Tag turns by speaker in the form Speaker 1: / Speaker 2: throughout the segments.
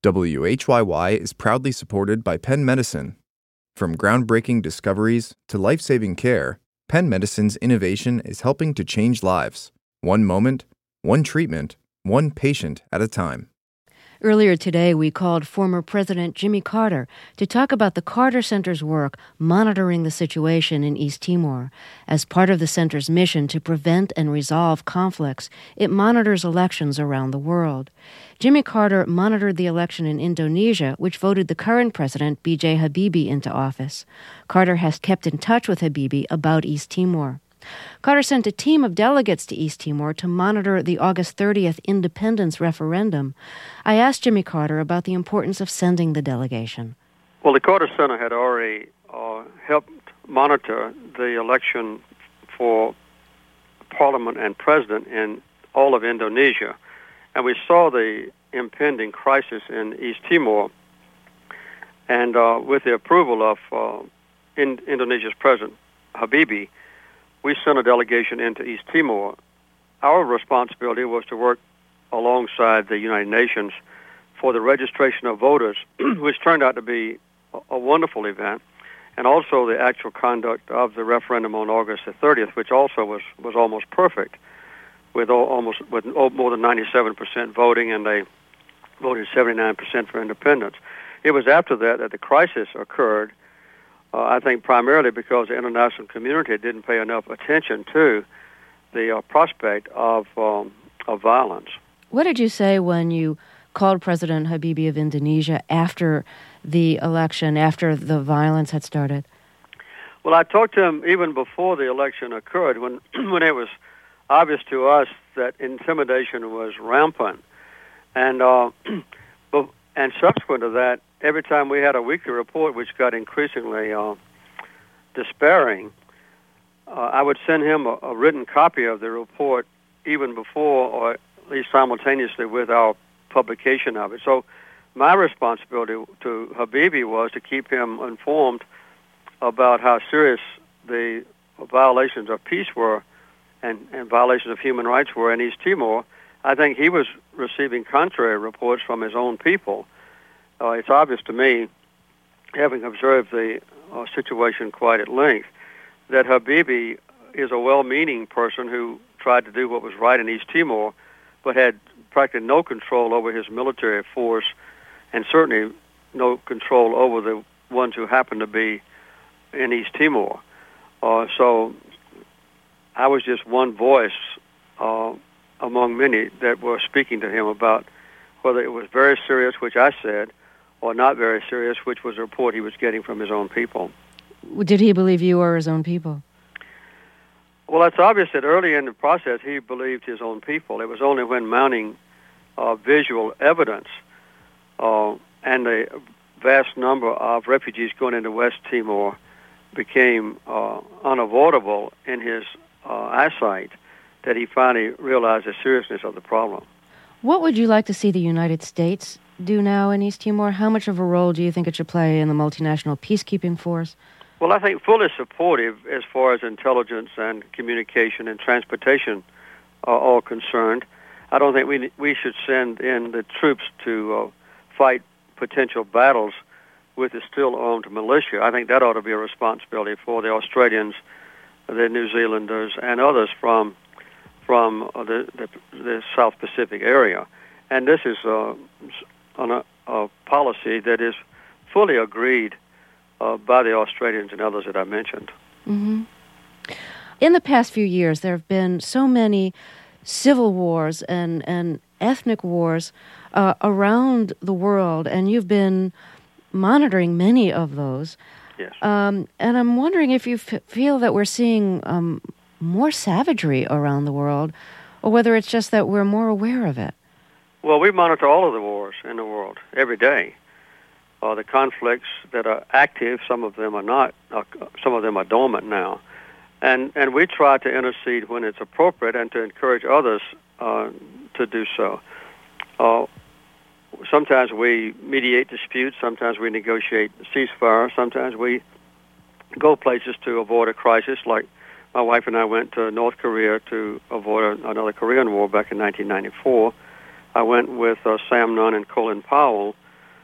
Speaker 1: WHYY is proudly supported by Penn Medicine. From groundbreaking discoveries to life-saving care, Penn Medicine's innovation is helping to change lives. One moment, one treatment, one patient at a time.
Speaker 2: Earlier today, we called former President Jimmy Carter to talk about the Carter Center's work monitoring the situation in East Timor. As part of the center's mission to prevent and resolve conflicts, it monitors elections around the world. Jimmy Carter monitored the election in Indonesia, which voted the current president, B.J. Habibie, into office. Carter has kept in touch with Habibie about East Timor. Carter sent a team of delegates to East Timor to monitor the August 30th independence referendum. I asked Jimmy Carter about the importance of sending the delegation.
Speaker 3: Well, the Carter Center had already helped monitor the election for parliament and president in all of Indonesia. And we saw the impending crisis in East Timor. And with the approval of Indonesia's President Habibie, we sent a delegation into East Timor. Our responsibility was to work alongside the United Nations for the registration of voters, which turned out to be a wonderful event, and also the actual conduct of the referendum on August the 30th, which also was almost perfect, with more than 97% voting, and they voted 79% for independence. It was after that the crisis occurred. I think primarily because the international community didn't pay enough attention to the prospect of violence.
Speaker 2: What did you say when you called President Habibie of Indonesia after the election, after the violence had started?
Speaker 3: Well, I talked to him even before the election occurred, when it was obvious to us that intimidation was rampant. And subsequent to that, every time we had a weekly report, which got increasingly despairing, I would send him a written copy of the report even before, or at least simultaneously with our publication of it. So my responsibility to Habibie was to keep him informed about how serious the violations of peace were and violations of human rights were in East Timor. I think he was receiving contrary reports from his own people. It's obvious to me, having observed the situation quite at length, that Habibie is a well-meaning person who tried to do what was right in East Timor, but had practically no control over his military force, and certainly no control over the ones who happened to be in East Timor. So I was just one voice among many that were speaking to him about whether it was very serious, which I said, or not very serious, which was a report he was getting from his own people.
Speaker 2: Did he believe you were his own people?
Speaker 3: Well, it's obvious that early in the process he believed his own people. It was only when mounting visual evidence and the vast number of refugees going into West Timor became unavoidable in his eyesight that he finally realized the seriousness of the problem.
Speaker 2: What would you like to see the United States do now in East Timor? How much of a role do you think it should play in the multinational peacekeeping force?
Speaker 3: Well, I think fully supportive as far as intelligence and communication and transportation are all concerned. I don't think we should send in the troops to fight potential battles with the still-armed militia. I think that ought to be a responsibility for the Australians, the New Zealanders, and others from the South Pacific area. And this is on a policy that is fully agreed by the Australians and others that I mentioned.
Speaker 2: Mm-hmm. In the past few years, there have been so many civil wars and ethnic wars around the world, and you've been monitoring many of those.
Speaker 3: Yes.
Speaker 2: And I'm wondering if you feel that we're seeing more savagery around the world, or whether it's just that we're more aware of it.
Speaker 3: Well, we monitor all of the wars in the world every day. The conflicts that are active, some of them are not, some of them are dormant now. And we try to intercede when it's appropriate and to encourage others to do so. Sometimes we mediate disputes, sometimes we negotiate ceasefire, sometimes we go places to avoid a crisis, like my wife and I went to North Korea to avoid another Korean War back in 1994. I went with Sam Nunn and Colin Powell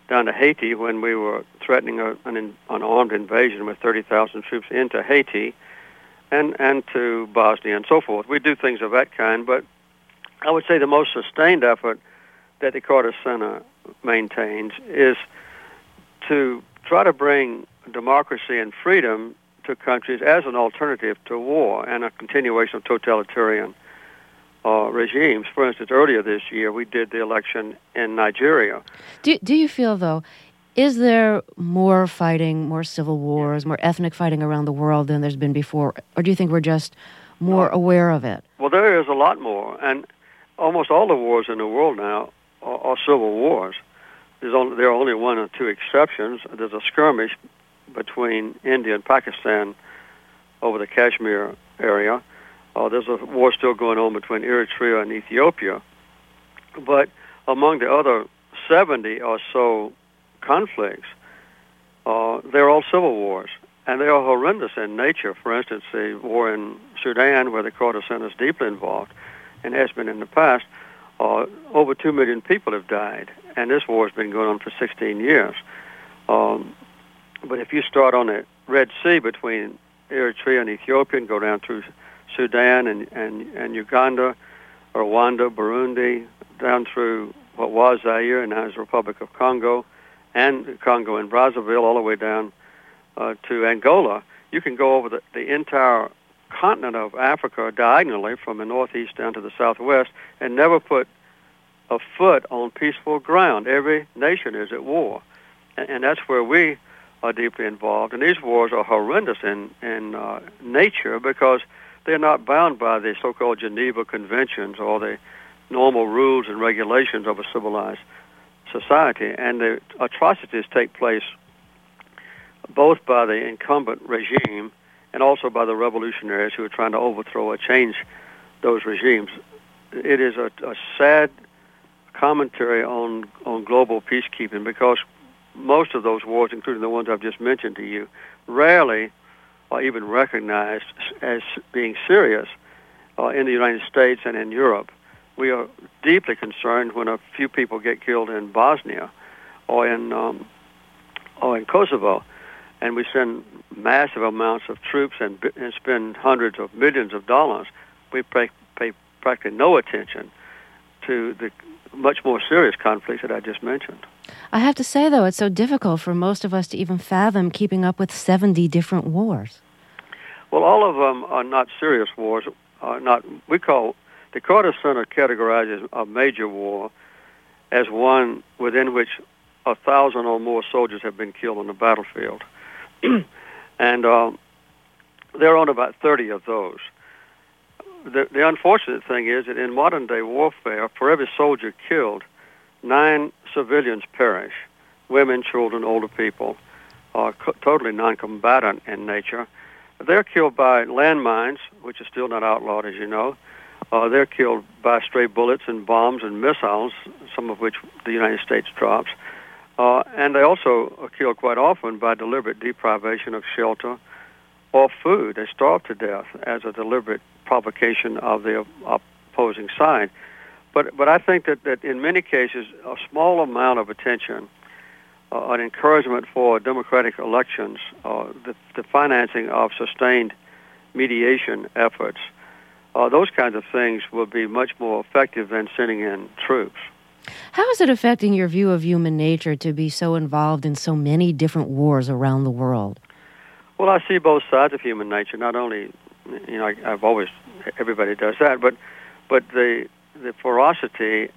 Speaker 3: down to Haiti when we were threatening an armed invasion with 30,000 troops into Haiti, and to Bosnia and so forth. We do things of that kind, but I would say the most sustained effort that the Carter Center maintains is to try to bring democracy and freedom to countries as an alternative to war and a continuation of totalitarian regimes. For instance, earlier this year, we did the election in Nigeria.
Speaker 2: Do you feel, though, is there more fighting, more civil wars, more ethnic fighting around the world than there's been before? Or do you think we're just more aware of it?
Speaker 3: Well, there is a lot more. And almost all the wars in the world now are civil wars. There are only one or two exceptions. There's a skirmish between India and Pakistan over the Kashmir area. There's a war still going on between Eritrea and Ethiopia. But among the other 70 or so conflicts, they're all civil wars. And they are horrendous in nature. For instance, the war in Sudan, where the Carter Center is deeply involved and has been in the past, over 2 million people have died. And this war has been going on for 16 years. But if you start on the Red Sea between Eritrea and Ethiopia and go down through Sudan and Uganda, Rwanda, Burundi, down through what was Zaire and now is the Republic of Congo, and Congo and Brazzaville, all the way down to Angola, you can go over the entire continent of Africa diagonally from the northeast down to the southwest and never put a foot on peaceful ground. Every nation is at war. And that's where we are deeply involved. And these wars are horrendous in nature because they're not bound by the so-called Geneva Conventions or the normal rules and regulations of a civilized society. And the atrocities take place both by the incumbent regime and also by the revolutionaries who are trying to overthrow or change those regimes. It is a sad commentary on global peacekeeping because most of those wars, including the ones I've just mentioned to you, rarely are even recognized as being serious in the United States and in Europe. We are deeply concerned when a few people get killed in Bosnia or in Kosovo, and we send massive amounts of troops and spend hundreds of millions of dollars. We pay practically no attention to the much more serious conflicts that I just mentioned.
Speaker 2: I have to say, though, it's so difficult for most of us to even fathom keeping up with 70 different wars.
Speaker 3: Well, all of them are not serious wars. The Carter Center categorizes a major war as one within which 1,000 or more soldiers have been killed on the battlefield. And there are about 30 of those. The unfortunate thing is that in modern-day warfare, for every soldier killed, 9 civilians perish, women, children, older people, totally non-combatant in nature. They're killed by landmines, which are still not outlawed, as you know. They're killed by stray bullets and bombs and missiles, some of which the United States drops. And they also are killed quite often by deliberate deprivation of shelter or food. They starve to death as a deliberate provocation of the opposing side. But I think that in many cases, a small amount of attention, an encouragement for democratic elections, the financing of sustained mediation efforts, those kinds of things will be much more effective than sending in troops.
Speaker 2: How is it affecting your view of human nature to be so involved in so many different wars around the world?
Speaker 3: Well, I see both sides of human nature. Not only, everybody does that, but the ferocity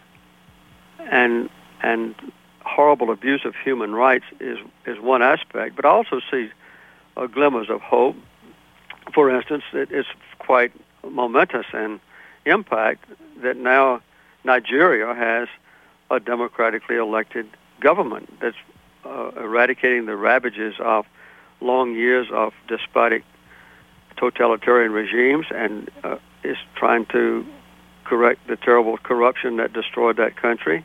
Speaker 3: and horrible abuse of human rights is one aspect. But I also see glimmers of hope. For instance, it's quite momentous in impact that now Nigeria has a democratically elected government that's eradicating the ravages of long years of despotic totalitarian regimes and is trying to correct the terrible corruption that destroyed that country.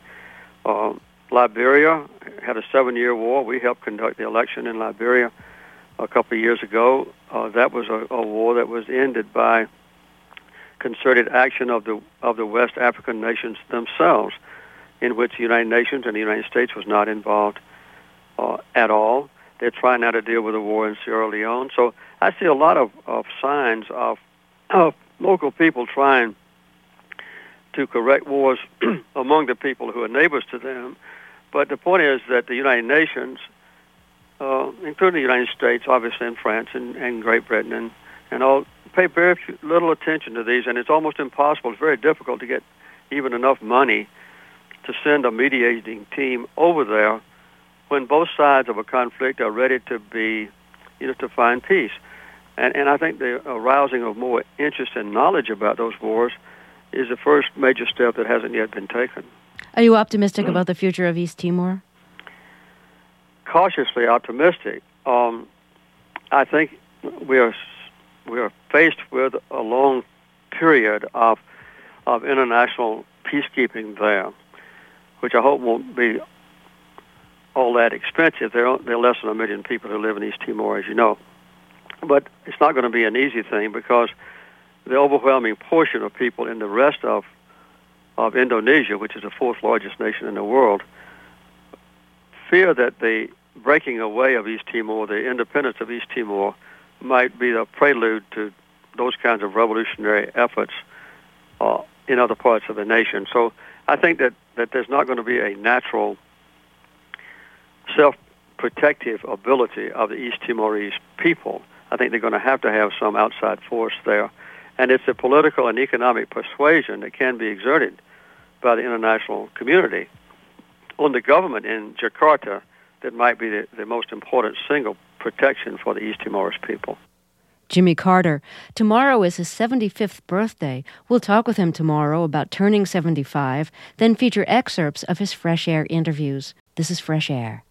Speaker 3: Liberia had a 7-year war. We helped conduct the election in Liberia a couple of years ago. That was a war that was ended by concerted action of the West African nations themselves. in which the United Nations and the United States was not involved at all. They're trying now to deal with the war in Sierra Leone. So I see a lot of signs of local people trying to correct wars among the people who are neighbors to them. But the point is that the United Nations, including the United States, obviously, and France and Great Britain and all, pay very little attention to these, and it's almost impossible. It's very difficult to get even enough money to send a mediating team over there when both sides of a conflict are ready to be, to find peace. And I think the arousing of more interest and knowledge about those wars is the first major step that hasn't yet been taken.
Speaker 2: Are you optimistic about the future of East Timor?
Speaker 3: Cautiously optimistic. I think we are faced with a long period of international peacekeeping there, which I hope won't be all that expensive. There are less than 1 million people who live in East Timor, as you know. But it's not going to be an easy thing because the overwhelming portion of people in the rest of Indonesia, which is the fourth largest nation in the world, fear that the breaking away of East Timor, the independence of East Timor, might be a prelude to those kinds of revolutionary efforts in other parts of the nation. So I think that there's not going to be a natural self-protective ability of the East Timorese people. I think they're going to have some outside force there. And it's the political and economic persuasion that can be exerted by the international community on the government in Jakarta that might be the most important single protection for the East Timorese people.
Speaker 2: Jimmy Carter. Tomorrow is his 75th birthday. We'll talk with him tomorrow about turning 75, then feature excerpts of his Fresh Air interviews. This is Fresh Air.